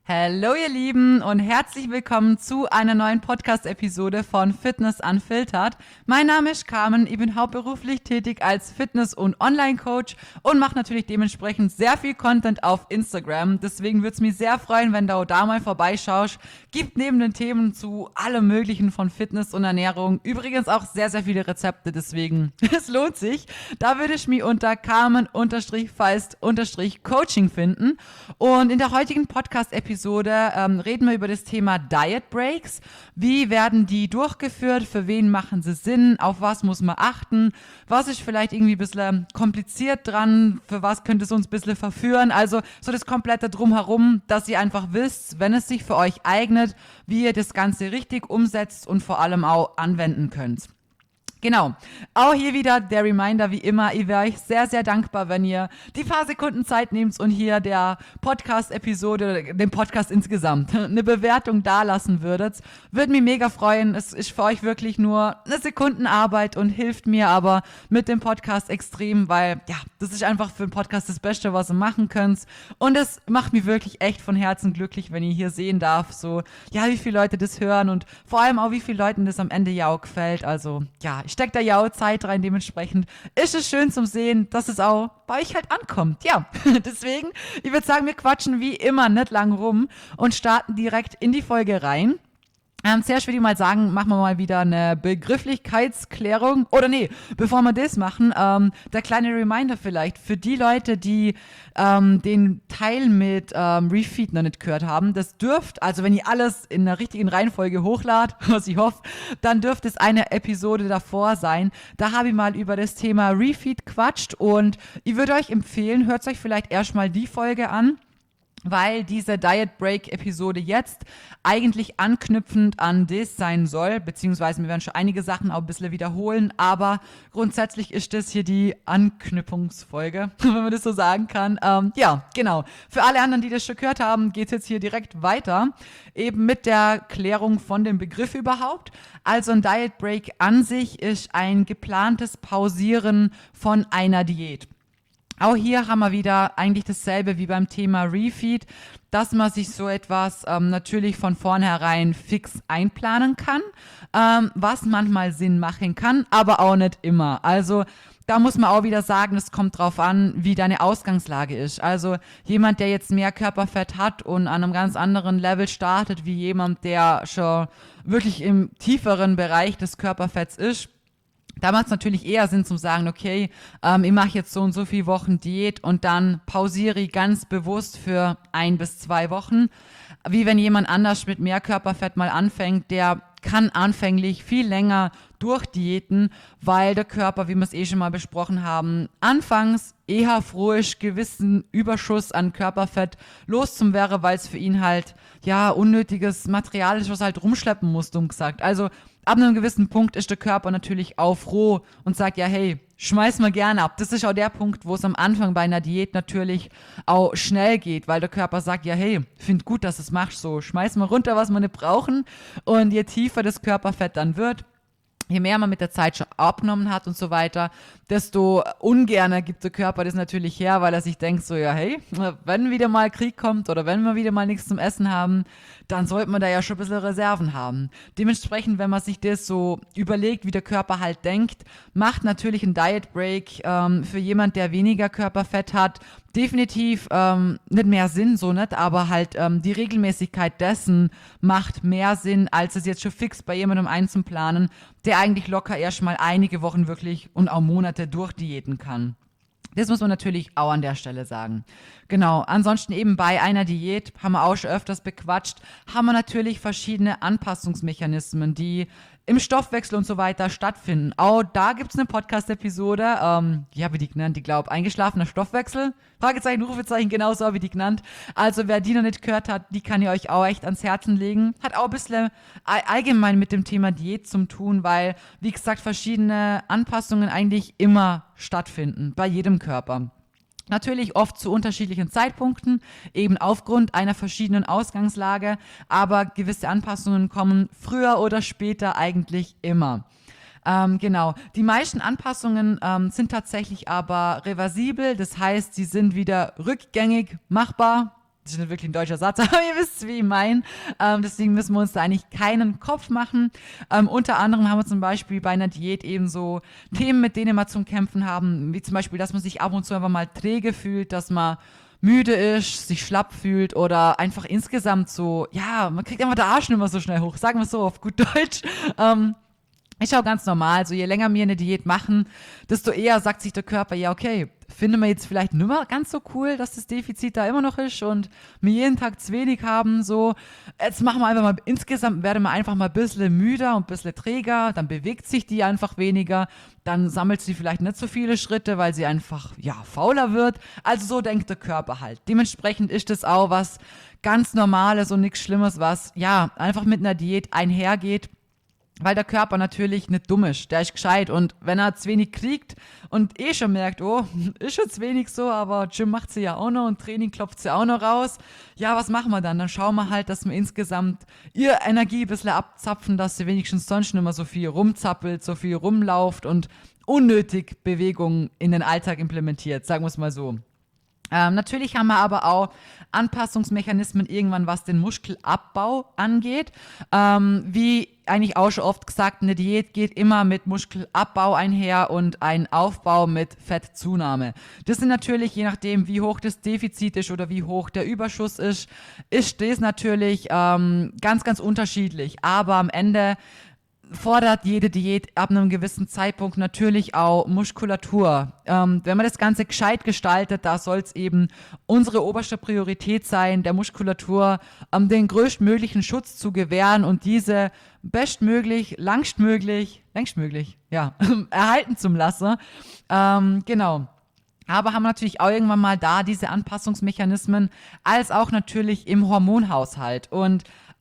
Hallo ihr Lieben und herzlich willkommen zu einer neuen Podcast-Episode von Fitness Unfiltered. Mein Name ist Carmen, ich bin hauptberuflich tätig als Fitness- und Online-Coach und mache natürlich dementsprechend sehr viel Content auf Instagram. Deswegen würde es mich sehr freuen, wenn du auch da mal vorbeischaust. Gibt neben den Themen zu allem möglichen von Fitness und Ernährung übrigens auch sehr, sehr viele Rezepte, deswegen es lohnt sich. Da würde ich mich unter Carmen-Feist-Coaching finden und in der heutigen Podcast-Episode reden wir über das Thema Diet Breaks. Wie werden die durchgeführt? Für wen machen sie Sinn? Auf was muss man achten? Was ist vielleicht irgendwie ein bisschen kompliziert dran? Für was könnte es uns ein bisschen verführen? Also so das komplette Drumherum, dass ihr einfach wisst, wenn es sich für euch eignet, wie ihr das Ganze richtig umsetzt und vor allem auch anwenden könnt. Genau, auch hier wieder der Reminder, wie immer, ich wäre euch sehr, sehr dankbar, wenn ihr die paar Sekunden Zeit nehmt und hier der Podcast-Episode, dem Podcast insgesamt, eine Bewertung dalassen würdet. Würde mich mega freuen, es ist für euch wirklich nur eine Sekundenarbeit und hilft mir aber mit dem Podcast extrem, weil, ja, das ist einfach für den Podcast das Beste, was ihr machen könnt und es macht mich wirklich echt von Herzen glücklich, wenn ihr hier sehen darf, so, ja, wie viele Leute das hören und vor allem auch, wie vielen Leuten das am Ende ja auch gefällt, also, ja, ich stecke da ja auch Zeit rein, dementsprechend ist es schön zum Sehen, dass es auch bei euch halt ankommt. Ja, deswegen, ich würde sagen, wir quatschen wie immer nicht lang rum und starten direkt in die Folge rein. Zuerst würde ich mal sagen, machen wir mal wieder eine Begrifflichkeitsklärung. Oder nee, bevor wir das machen, der kleine Reminder vielleicht für die Leute, die den Teil mit Refeed noch nicht gehört haben. Das dürft, also wenn ihr alles in der richtigen Reihenfolge hochladet, was ich hoffe, dann dürfte es eine Episode davor sein. Da habe ich mal über das Thema Refeed quatscht und ich würde euch empfehlen, hört euch vielleicht erstmal die Folge an, weil diese Diet Break Episode jetzt eigentlich anknüpfend an das sein soll, beziehungsweise wir werden schon einige Sachen auch ein bisschen wiederholen, aber grundsätzlich ist das hier die Anknüpfungsfolge, wenn man das so sagen kann. Ja, genau. Für alle anderen, die das schon gehört haben, geht es jetzt hier direkt weiter, eben mit der Klärung von dem Begriff überhaupt. Also ein Diet Break an sich ist ein geplantes Pausieren von einer Diät. Auch hier haben wir wieder eigentlich dasselbe wie beim Thema Refeed, dass man sich so etwas natürlich von vornherein fix einplanen kann, was manchmal Sinn machen kann, aber auch nicht immer. Also da muss man auch wieder sagen, es kommt drauf an, wie deine Ausgangslage ist. Also jemand, der jetzt mehr Körperfett hat und an einem ganz anderen Level startet, wie jemand, der schon wirklich im tieferen Bereich des Körperfetts ist, da macht es natürlich eher Sinn zu sagen, okay, ich mache jetzt so und so viele Wochen Diät und dann pausiere ich ganz bewusst für 1 bis 2 Wochen. Wie wenn jemand anders mit mehr Körperfett mal anfängt, der kann anfänglich viel länger durchdiäten, weil der Körper, wie wir es schon mal besprochen haben, anfangs eher froh ist, gewissen Überschuss an Körperfett loszuwerden, weil es für ihn halt, ja, unnötiges Material ist, was er halt rumschleppen muss, dumm gesagt. Also ab einem gewissen Punkt ist der Körper natürlich auch froh und sagt, ja, hey, schmeiß mal gerne ab. Das ist auch der Punkt, wo es am Anfang bei einer Diät natürlich auch schnell geht, weil der Körper sagt, ja, hey, find gut, dass du es machst, so, schmeiß mal runter, was wir nicht brauchen. Und je tiefer das Körperfett dann wird, je mehr man mit der Zeit schon abgenommen hat und so weiter, desto ungerner gibt der Körper das natürlich her, weil er sich denkt so, ja, hey, wenn wieder mal Krieg kommt oder wenn wir wieder mal nichts zum Essen haben, dann sollte man da ja schon ein bisschen Reserven haben. Dementsprechend, wenn man sich das so überlegt, wie der Körper halt denkt, macht natürlich ein Diet Break für jemand, der weniger Körperfett hat, definitiv nicht mehr Sinn, so nicht, aber halt die Regelmäßigkeit dessen macht mehr Sinn, als es jetzt schon fix bei jemandem einzuplanen, der eigentlich locker erst mal einige Wochen wirklich und auch Monate durchdiäten kann. Das muss man natürlich auch an der Stelle sagen. Genau, ansonsten eben bei einer Diät, haben wir auch schon öfters bequatscht, haben wir natürlich verschiedene Anpassungsmechanismen, die im Stoffwechsel und so weiter stattfinden. Auch da gibt es eine Podcast-Episode, wie habe ich die genannt? Ich glaube, eingeschlafener Stoffwechsel? Fragezeichen, Rufezeichen, genauso habe ich die genannt. Also wer die noch nicht gehört hat, die kann ich euch auch echt ans Herzen legen. Hat auch ein bisschen allgemein mit dem Thema Diät zu tun, weil, wie gesagt, verschiedene Anpassungen eigentlich immer stattfinden, bei jedem Körper. Natürlich oft zu unterschiedlichen Zeitpunkten, eben aufgrund einer verschiedenen Ausgangslage, aber gewisse Anpassungen kommen früher oder später eigentlich immer. Genau. Die meisten Anpassungen sind tatsächlich aber reversibel, das heißt, sie sind wieder rückgängig machbar. Das ist nicht wirklich ein deutscher Satz, aber ihr wisst, wie ich meine. Deswegen müssen wir uns da eigentlich keinen Kopf machen. Unter anderem haben wir zum Beispiel bei einer Diät eben so Themen, mit denen wir zum Kämpfen haben, wie zum Beispiel, dass man sich ab und zu einfach mal träge fühlt, dass man müde ist, sich schlapp fühlt oder einfach insgesamt so, ja, man kriegt einfach den Arsch nicht mehr so schnell hoch, sagen wir so auf gut Deutsch. Ist auch ganz normal, so je länger wir eine Diät machen, desto eher sagt sich der Körper, ja okay, finden wir jetzt vielleicht nicht mehr ganz so cool, dass das Defizit da immer noch ist und wir jeden Tag zu wenig haben, so, jetzt machen wir einfach mal, insgesamt werden wir einfach mal ein bisschen müder und ein bisschen träger, dann bewegt sich die einfach weniger, dann sammelt sie vielleicht nicht so viele Schritte, weil sie einfach, ja, fauler wird, also so denkt der Körper halt. Dementsprechend ist das auch was ganz Normales und nichts Schlimmes, was, ja, einfach mit einer Diät einhergeht, weil der Körper natürlich nicht dumm ist, der ist gescheit und wenn er zu wenig kriegt und schon merkt, oh, ist schon zu wenig so, aber Gym macht sie ja auch noch und Training klopft sie auch noch raus, ja, was machen wir dann? Dann schauen wir halt, dass wir insgesamt ihr Energie ein bisschen abzapfen, dass sie wenigstens sonst nicht mehr so viel rumzappelt, so viel rumlauft und unnötig Bewegung in den Alltag implementiert, sagen wir es mal so. Natürlich haben wir aber auch Anpassungsmechanismen irgendwann, was den Muskelabbau angeht. Wie eigentlich auch schon oft gesagt, eine Diät geht immer mit Muskelabbau einher und ein Aufbau mit Fettzunahme. Das sind natürlich, je nachdem, wie hoch das Defizit ist oder wie hoch der Überschuss ist das natürlich ganz, ganz unterschiedlich. Aber am Ende fordert jede Diät ab einem gewissen Zeitpunkt natürlich auch Muskulatur. Wenn man das Ganze gescheit gestaltet, da soll es eben unsere oberste Priorität sein, der Muskulatur den größtmöglichen Schutz zu gewähren und diese bestmöglich, längstmöglich, ja, erhalten zu lassen. Genau. Aber haben natürlich auch irgendwann mal da diese Anpassungsmechanismen, als auch natürlich im Hormonhaushalt. Und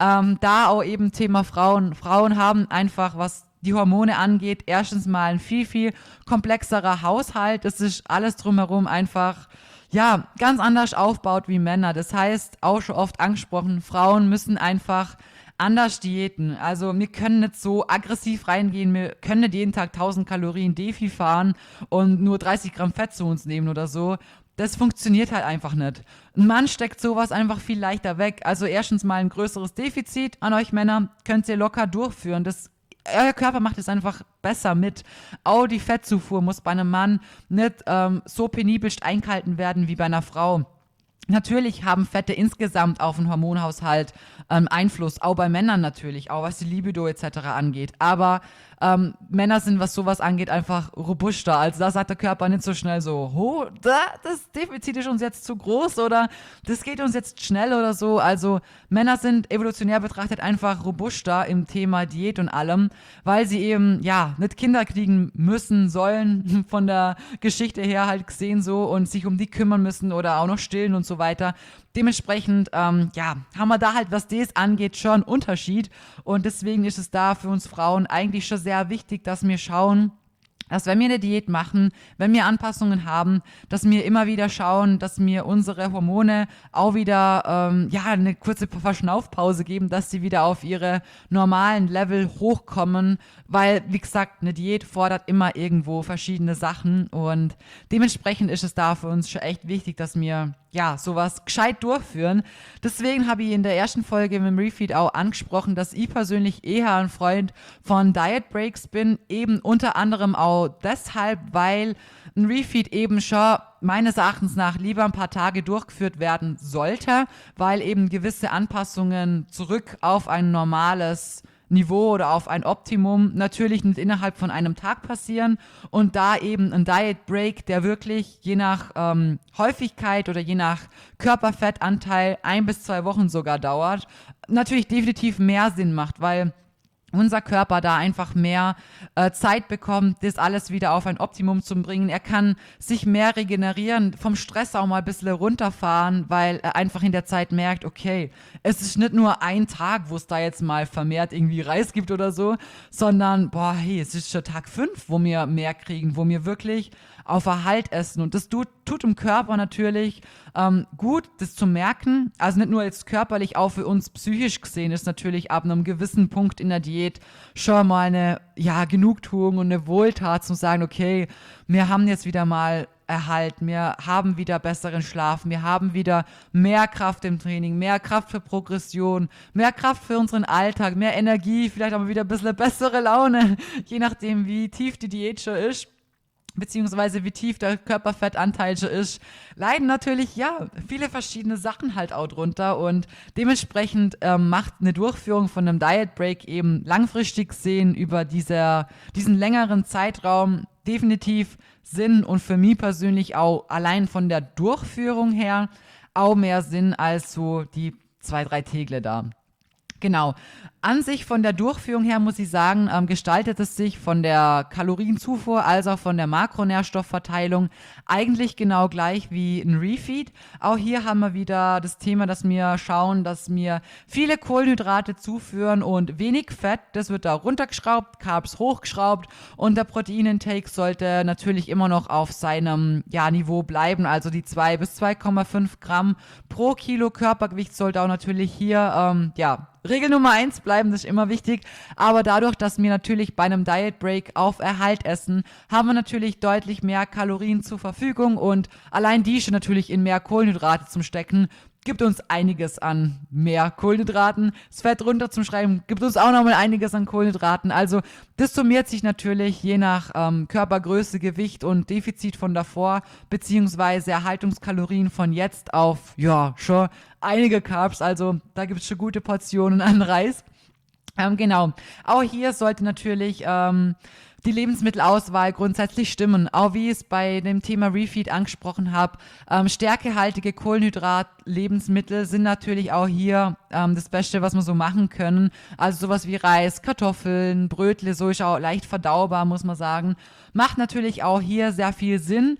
da auch eben Thema Frauen. Frauen haben einfach, was die Hormone angeht, erstens mal ein viel, viel komplexerer Haushalt. Es ist alles drumherum einfach, ja, ganz anders aufgebaut wie Männer. Das heißt, auch schon oft angesprochen, Frauen müssen einfach anders diäten. Also wir können nicht so aggressiv reingehen, wir können nicht jeden Tag 1000 Kalorien Defi fahren und nur 30 Gramm Fett zu uns nehmen oder so. Das funktioniert halt einfach nicht. Ein Mann steckt sowas einfach viel leichter weg. Also erstens mal ein größeres Defizit an euch Männer könnt ihr locker durchführen. Euer Körper macht es einfach besser mit. Auch die Fettzufuhr muss bei einem Mann nicht so penibelst eingehalten werden wie bei einer Frau. Natürlich haben Fette insgesamt auf den Hormonhaushalt Einfluss, auch bei Männern natürlich, auch was die Libido etc. angeht. Aber Männer sind, was sowas angeht, einfach robuster. Also da sagt der Körper nicht so schnell so, das Defizit ist uns jetzt zu groß oder das geht uns jetzt schnell oder so. Also Männer sind evolutionär betrachtet einfach robuster im Thema Diät und allem, weil sie eben, ja, nicht Kinder kriegen müssen, sollen, von der Geschichte her halt gesehen so und sich um die kümmern müssen oder auch noch stillen und so weiter. Dementsprechend, ja, haben wir da halt, was das angeht, schon einen Unterschied. Und deswegen ist es da für uns Frauen eigentlich schon sehr wichtig, dass wir schauen, dass wenn wir eine Diät machen, wenn wir Anpassungen haben, dass wir immer wieder schauen, dass wir unsere Hormone auch wieder, ja, eine kurze Verschnaufpause geben, dass sie wieder auf ihre normalen Level hochkommen, weil, wie gesagt, eine Diät fordert immer irgendwo verschiedene Sachen und dementsprechend ist es da für uns schon echt wichtig, dass wir, ja, sowas gescheit durchführen. Deswegen habe ich in der ersten Folge mit dem Refeed auch angesprochen, dass ich persönlich eher ein Freund von Diet Breaks bin, eben unter anderem auch deshalb, weil ein Refeed eben schon meines Erachtens nach lieber ein paar Tage durchgeführt werden sollte, weil eben gewisse Anpassungen zurück auf ein normales Niveau oder auf ein Optimum natürlich nicht innerhalb von einem Tag passieren und da eben ein Diet Break, der wirklich je nach Häufigkeit oder je nach Körperfettanteil 1 bis 2 Wochen sogar dauert, natürlich definitiv mehr Sinn macht, weil unser Körper da einfach mehr Zeit bekommt, das alles wieder auf ein Optimum zu bringen. Er kann sich mehr regenerieren, vom Stress auch mal ein bisschen runterfahren, weil er einfach in der Zeit merkt, okay, es ist nicht nur ein Tag, wo es da jetzt mal vermehrt irgendwie Reis gibt oder so, sondern, boah, hey, es ist schon Tag 5, wo wir mehr kriegen, wo wir wirklich auf Erhalt essen. Und das tut dem Körper natürlich gut, das zu merken. Also nicht nur jetzt körperlich, auch für uns psychisch gesehen ist natürlich ab einem gewissen Punkt in der Diät schon mal eine, ja, Genugtuung und eine Wohltat zu sagen, okay, wir haben jetzt wieder mal Erhalt, wir haben wieder besseren Schlaf, wir haben wieder mehr Kraft im Training, mehr Kraft für Progression, mehr Kraft für unseren Alltag, mehr Energie, vielleicht auch wieder ein bisschen bessere Laune, je nachdem, wie tief die Diät schon ist, beziehungsweise wie tief der Körperfettanteil schon ist, leiden natürlich, ja, viele verschiedene Sachen halt auch drunter und dementsprechend macht eine Durchführung von einem Diet Break eben langfristig sehen über diesen längeren Zeitraum definitiv Sinn und für mich persönlich auch allein von der Durchführung her auch mehr Sinn als so die 2-3 Tegle da. Genau. An sich von der Durchführung her muss ich sagen, gestaltet es sich von der Kalorienzufuhr als auch von der Makronährstoffverteilung eigentlich genau gleich wie ein Refeed. Auch hier haben wir wieder das Thema, dass wir schauen, dass wir viele Kohlenhydrate zuführen und wenig Fett. Das wird da runtergeschraubt, Carbs hochgeschraubt und der Proteinintake sollte natürlich immer noch auf seinem Niveau bleiben. Also die 2 bis 2,5 Gramm pro Kilo Körpergewicht sollte auch natürlich hier Regel Nummer 1 bleiben, das ist immer wichtig, aber dadurch, dass wir natürlich bei einem Diet Break auf Erhalt essen, haben wir natürlich deutlich mehr Kalorien zur Verfügung und allein die schon natürlich in mehr Kohlenhydrate zum Stecken, gibt uns einiges an mehr Kohlenhydraten. Das Fett runter zum Schreiben gibt uns auch nochmal einiges an Kohlenhydraten. Also das summiert sich natürlich je nach Körpergröße, Gewicht und Defizit von davor, beziehungsweise Erhaltungskalorien von jetzt auf, schon einige Carbs. Also da gibt es schon gute Portionen an Reis. Genau. Auch hier sollte natürlich die Lebensmittelauswahl grundsätzlich stimmen. Auch wie ich es bei dem Thema Refeed angesprochen habe, stärkehaltige Kohlenhydrat-Lebensmittel sind natürlich auch hier das Beste, was wir so machen können. Also sowas wie Reis, Kartoffeln, Brötle, so ist auch leicht verdaubar, muss man sagen. Macht natürlich auch hier sehr viel Sinn,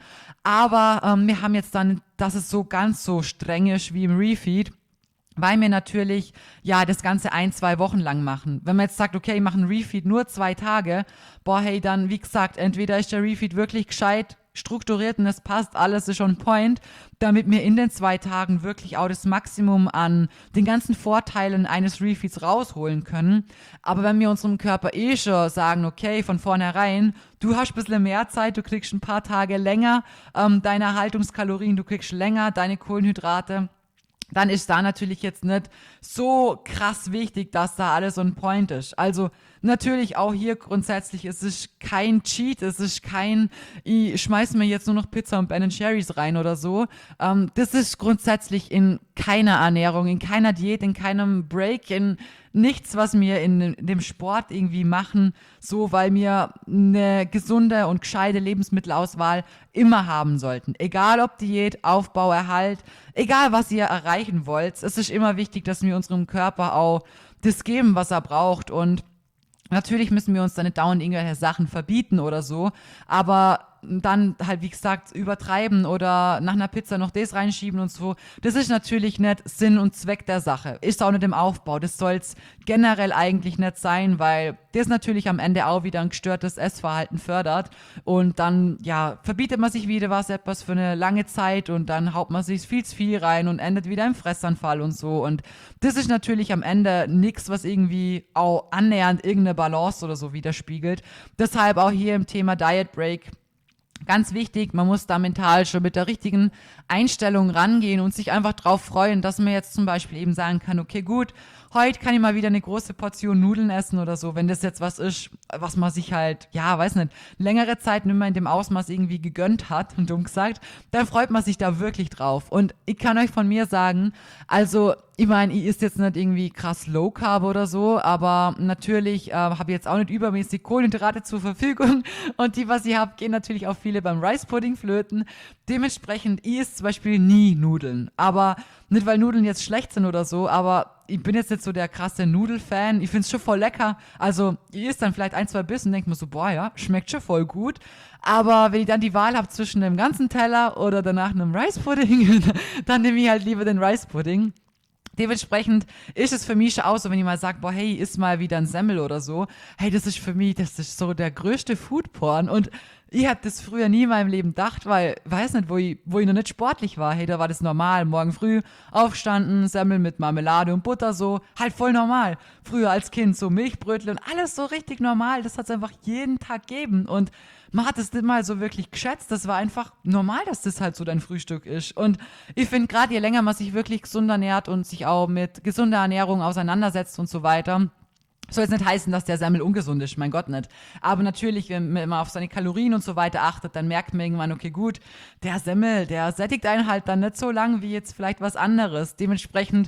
aber wir haben jetzt dann, dass es so ganz so streng ist wie im Refeed, weil wir natürlich das Ganze 1-2 Wochen lang machen. Wenn man jetzt sagt, okay, ich mache einen Refeed nur 2 Tage, dann, wie gesagt, entweder ist der Refeed wirklich gescheit strukturiert und es passt, alles ist on point, damit wir in den 2 Tagen wirklich auch das Maximum an den ganzen Vorteilen eines Refeeds rausholen können. Aber wenn wir unserem Körper schon sagen, okay, von vornherein, du hast ein bisschen mehr Zeit, du kriegst ein paar Tage länger deine Erhaltungskalorien, du kriegst länger deine Kohlenhydrate, dann ist da natürlich jetzt nicht so krass wichtig, dass da alles on point ist. Also natürlich auch hier grundsätzlich, es ist kein Cheat, es ist kein, ich schmeiß mir jetzt nur noch Pizza und Ben & Jerry's rein oder so. Das ist grundsätzlich in keiner Ernährung, in keiner Diät, in keinem Break, in nichts, was wir in dem Sport irgendwie machen, so, weil wir eine gesunde und gescheite Lebensmittelauswahl immer haben sollten. Egal ob Diät, Aufbau, Erhalt, egal was ihr erreichen wollt, es ist immer wichtig, dass wir unserem Körper auch das geben, was er braucht und natürlich müssen wir uns da nicht dauernd irgendwelche Sachen verbieten oder so, aber dann halt, wie gesagt, übertreiben oder nach einer Pizza noch das reinschieben und so, das ist natürlich nicht Sinn und Zweck der Sache. Ist auch nicht im Aufbau. Das soll es generell eigentlich nicht sein, weil das natürlich am Ende auch wieder ein gestörtes Essverhalten fördert und dann, verbietet man sich wieder etwas für eine lange Zeit und dann haut man sich viel zu viel rein und endet wieder im Fressanfall und so und das ist natürlich am Ende nichts, was irgendwie auch annähernd irgendeine Balance oder so widerspiegelt. Deshalb auch hier im Thema Diet Break ganz wichtig, man muss da mental schon mit der richtigen Einstellung rangehen und sich einfach drauf freuen, dass man jetzt zum Beispiel eben sagen kann, okay, gut, heute kann ich mal wieder eine große Portion Nudeln essen oder so, wenn das jetzt was ist, was man sich halt, weiß nicht, längere Zeit nicht mehr in dem Ausmaß irgendwie gegönnt hat, und dumm gesagt, dann freut man sich da wirklich drauf. Und ich kann euch von mir sagen, also ich meine, ich isst jetzt nicht irgendwie krass Low Carb oder so, aber natürlich habe ich jetzt auch nicht übermäßig Kohlenhydrate zur Verfügung und die, was ich habe, gehen natürlich auch viele beim Rice Pudding flöten. Dementsprechend, ich esse zum Beispiel nie Nudeln, aber nicht, weil Nudeln jetzt schlecht sind oder so, aber ich bin jetzt nicht so der krasse Nudelfan. Ich finde es schon voll lecker. Also, ich esse dann vielleicht 1-2 Bissen und denke mir so, schmeckt schon voll gut. Aber wenn ich dann die Wahl habe zwischen einem ganzen Teller oder danach einem Rice Pudding, dann nehme ich halt lieber den Rice Pudding. Dementsprechend ist es für mich schon auch so, wenn ich mal sage, boah, hey, iss mal wieder ein Semmel oder so. Hey, das ist für mich, das ist so der größte Foodporn. Und ich hab das früher nie in meinem Leben gedacht, weil, weiß nicht, wo ich noch nicht sportlich war. Hey, da war das normal. Morgen früh aufstanden, Semmel mit Marmelade und Butter, so. Halt voll normal. Früher als Kind so Milchbrötle und alles so richtig normal. Das hat es einfach jeden Tag gegeben. Und man hat es nicht mal so wirklich geschätzt. Das war einfach normal, dass das halt so dein Frühstück ist. Und ich finde, gerade je länger man sich wirklich gesund ernährt und sich auch mit gesunder Ernährung auseinandersetzt und so weiter, soll jetzt nicht heißen, dass der Semmel ungesund ist, mein Gott nicht. Aber natürlich, wenn man auf seine Kalorien und so weiter achtet, dann merkt man irgendwann, okay, gut, der Semmel, der sättigt einen halt dann nicht so lang wie jetzt vielleicht was anderes. Dementsprechend,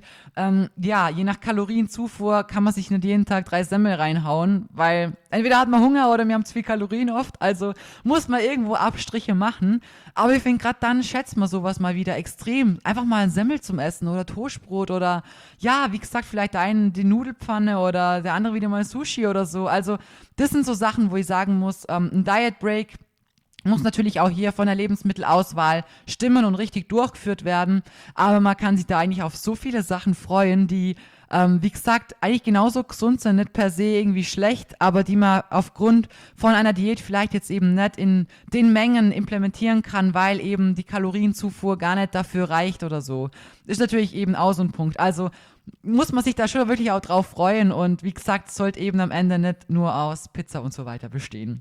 ja, je nach Kalorienzufuhr kann man sich nicht jeden Tag 3 Semmel reinhauen, weil entweder hat man Hunger oder wir haben zu viel Kalorien oft, also muss man irgendwo Abstriche machen. Aber ich finde, gerade dann schätzt man sowas mal wieder extrem. Einfach mal ein Semmel zum Essen oder Toastbrot oder, ja, wie gesagt, vielleicht der eine die Nudelpfanne oder der andere wieder mal Sushi oder so. Also das sind so Sachen, wo ich sagen muss, ein Diet Break muss natürlich auch hier von der Lebensmittelauswahl stimmen und richtig durchgeführt werden. Aber man kann sich da eigentlich auf so viele Sachen freuen, die, wie gesagt, eigentlich genauso gesund sind, nicht per se irgendwie schlecht, aber die man aufgrund von einer Diät vielleicht jetzt eben nicht in den Mengen implementieren kann, weil eben die Kalorienzufuhr gar nicht dafür reicht oder so. Ist natürlich eben auch so ein Punkt. Also muss man sich da schon wirklich auch drauf freuen und wie gesagt, es sollte eben am Ende nicht nur aus Pizza und so weiter bestehen.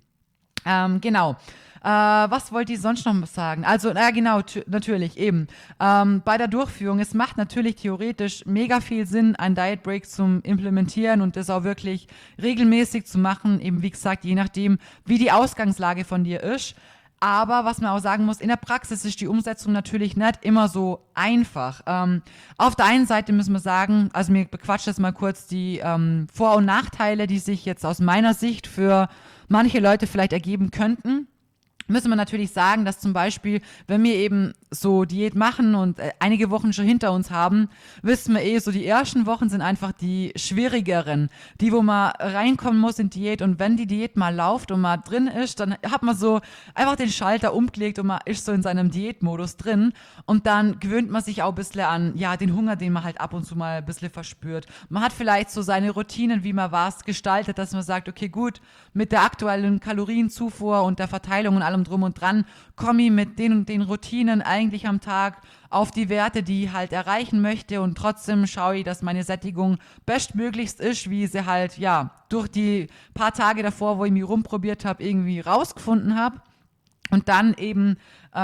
Genau. Was wollte ich sonst noch sagen? Also, genau, natürlich, eben. Bei der Durchführung, es macht natürlich theoretisch mega viel Sinn, einen Diet Break zum Implementieren und das auch wirklich regelmäßig zu machen, eben wie gesagt, je nachdem, wie die Ausgangslage von dir ist. Aber was man auch sagen muss, in der Praxis ist die Umsetzung natürlich nicht immer so einfach. Auf der einen Seite müssen wir sagen, also mir bequatscht jetzt mal kurz die Vor- und Nachteile, die sich jetzt aus meiner Sicht für manche Leute vielleicht ergeben könnten. Müssen wir natürlich sagen, dass zum Beispiel, wenn wir eben so Diät machen und einige Wochen schon hinter uns haben, wissen wir so die ersten Wochen sind einfach die schwierigeren, die, wo man reinkommen muss in Diät und wenn die Diät mal läuft und mal drin ist, dann hat man so einfach den Schalter umgelegt und man ist so in seinem Diätmodus drin und dann gewöhnt man sich auch ein bisschen an, ja, den Hunger, den man halt ab und zu mal ein bisschen verspürt. Man hat vielleicht so seine Routinen, wie man was gestaltet, dass man sagt, okay, gut, mit der aktuellen Kalorienzufuhr und der Verteilung und allem drum und dran, komme ich mit den und den Routinen eigentlich am Tag auf die Werte, die ich halt erreichen möchte und trotzdem schaue ich, dass meine Sättigung bestmöglichst ist, wie ich sie halt, ja, durch die paar Tage davor, wo ich mich rumprobiert habe, irgendwie rausgefunden habe. Und dann eben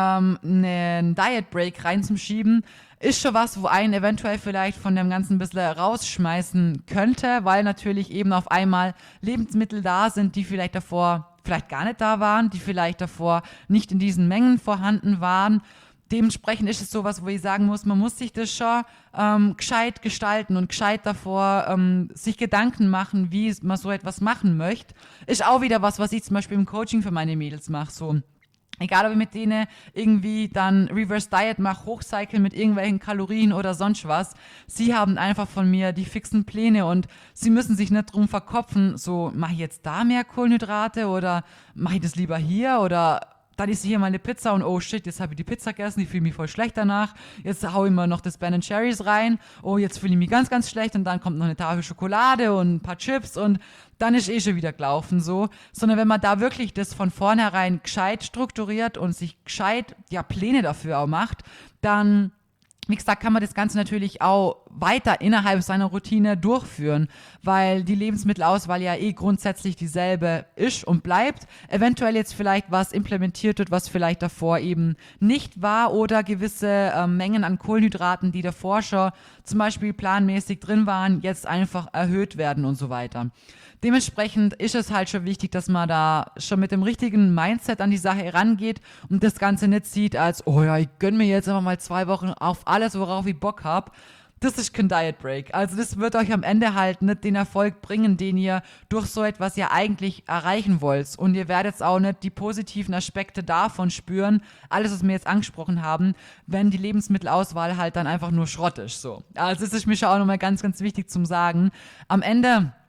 einen Diet Break reinzuschieben, ist schon was, wo einen eventuell vielleicht von dem Ganzen ein bisschen rausschmeißen könnte, weil natürlich eben auf einmal Lebensmittel da sind, die vielleicht davor vielleicht gar nicht da waren, die vielleicht davor nicht in diesen Mengen vorhanden waren. Dementsprechend ist es sowas, wo ich sagen muss, man muss sich das schon gescheit gestalten und gescheit davor sich Gedanken machen, wie man so etwas machen möchte. Ist auch wieder was ich zum Beispiel im Coaching für meine Mädels mache, so. Egal, ob ich mit denen irgendwie dann Reverse Diet mache, Hochcycle mit irgendwelchen Kalorien oder sonst was. Sie haben einfach von mir die fixen Pläne und sie müssen sich nicht drum verkopfen, so, mache ich jetzt da mehr Kohlenhydrate oder mache ich das lieber hier oder dann ist hier mal eine Pizza und oh shit, jetzt habe ich die Pizza gegessen, ich fühle mich voll schlecht danach. Jetzt haue ich mal noch das Ben Cherries rein. Oh, jetzt fühle ich mich ganz, ganz schlecht und dann kommt noch eine Tafel Schokolade und ein paar Chips und dann ist schon wieder gelaufen so. Sondern wenn man da wirklich das von vornherein gescheit strukturiert und sich gescheit ja, Pläne dafür auch macht, dann, wie gesagt, kann man das Ganze natürlich auch weiter innerhalb seiner Routine durchführen, weil die Lebensmittelauswahl ja grundsätzlich dieselbe ist und bleibt. Eventuell jetzt vielleicht was implementiert wird, was vielleicht davor eben nicht war oder gewisse Mengen an Kohlenhydraten, die davor schon zum Beispiel planmäßig drin waren, jetzt einfach erhöht werden und so weiter. Dementsprechend ist es halt schon wichtig, dass man da schon mit dem richtigen Mindset an die Sache herangeht und das Ganze nicht sieht als, oh ja, ich gönne mir jetzt einfach mal 2 Wochen auf alles, worauf ich Bock habe. Das ist kein Diet Break. Also das wird euch am Ende halt nicht den Erfolg bringen, den ihr durch so etwas ja eigentlich erreichen wollt. Und ihr werdet auch nicht die positiven Aspekte davon spüren, alles, was wir jetzt angesprochen haben, wenn die Lebensmittelauswahl halt dann einfach nur Schrott ist. So. Also das ist mir schon auch nochmal ganz, ganz wichtig zum Sagen. Am Ende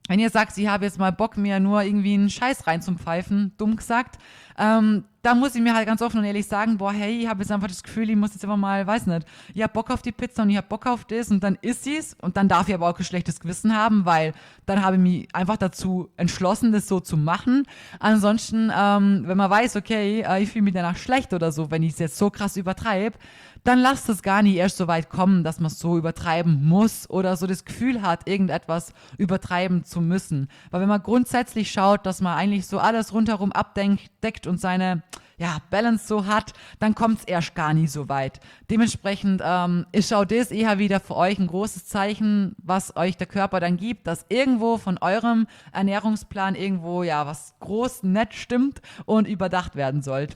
wenn ihr sagt, ich habe jetzt mal Bock, mir nur irgendwie einen Scheiß reinzupfeifen, dumm gesagt, da muss ich mir halt ganz offen und ehrlich sagen, boah, hey, ich habe jetzt einfach das Gefühl, ich muss jetzt einfach mal, weiß nicht, ich habe Bock auf die Pizza und ich habe Bock auf das und dann isst sie's und dann darf ich aber auch kein schlechtes Gewissen haben, weil dann habe ich mich einfach dazu entschlossen, das so zu machen. Ansonsten, wenn man weiß, okay, ich fühle mich danach schlecht oder so, wenn ich es jetzt so krass übertreibe, dann lasst es gar nicht erst so weit kommen, dass man es so übertreiben muss oder so das Gefühl hat, irgendetwas übertreiben zu müssen. Weil wenn man grundsätzlich schaut, dass man eigentlich so alles rundherum abdeckt und seine Balance so hat, dann kommt es erst gar nie so weit. Dementsprechend ist auch das eher wieder für euch ein großes Zeichen, was euch der Körper dann gibt, dass irgendwo von eurem Ernährungsplan irgendwo was groß nett stimmt und überdenkt werden sollte.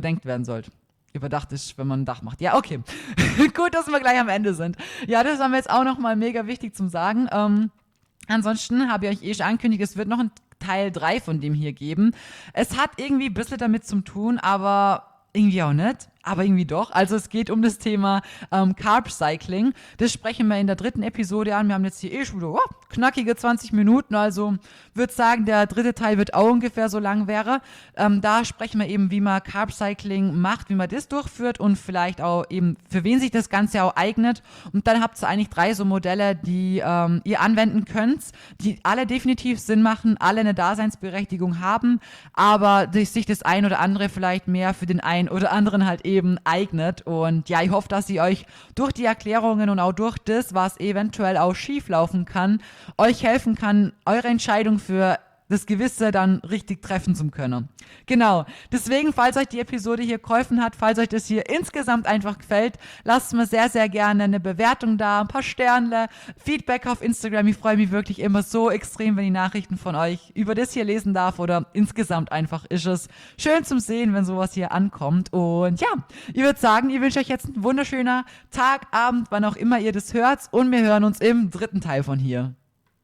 Überdacht ist, wenn man ein Dach macht. Ja, okay. Gut, dass wir gleich am Ende sind. Ja, das haben wir jetzt auch nochmal mega wichtig zum Sagen. Ansonsten habe ich euch schon angekündigt, es wird noch ein Teil 3 von dem hier geben. Es hat irgendwie ein bisschen damit zu tun, aber irgendwie auch nicht. Aber irgendwie doch. Also es geht um das Thema Carb Cycling. Das sprechen wir in der 3. Episode an. Wir haben jetzt hier schon wieder knackige 20 Minuten. Also würde sagen, der 3. Teil wird auch ungefähr so lang wäre. Da sprechen wir eben, wie man Carb Cycling macht, wie man das durchführt und vielleicht auch eben, für wen sich das Ganze auch eignet. Und dann habt ihr eigentlich 3 so Modelle, die ihr anwenden könnt, die alle definitiv Sinn machen, alle eine Daseinsberechtigung haben, aber sich das ein oder andere vielleicht mehr für den einen oder anderen halt eben eignet. Und ja, ich hoffe, dass ich euch durch die Erklärungen und auch durch das, was eventuell auch schief laufen kann, euch helfen kann, eure Entscheidung für das Gewisse dann richtig treffen zu können. Genau. Deswegen, falls euch die Episode hier geholfen hat, falls euch das hier insgesamt einfach gefällt, lasst mir sehr, sehr gerne eine Bewertung da, ein paar Sternle, Feedback auf Instagram. Ich freue mich wirklich immer so extrem, wenn ich Nachrichten von euch über das hier lesen darf oder insgesamt einfach ist es schön zum Sehen, wenn sowas hier ankommt. Und ja, ich würde sagen, ich wünsche euch jetzt einen wunderschönen Tag, Abend, wann auch immer ihr das hört und wir hören uns im 3. Teil von hier.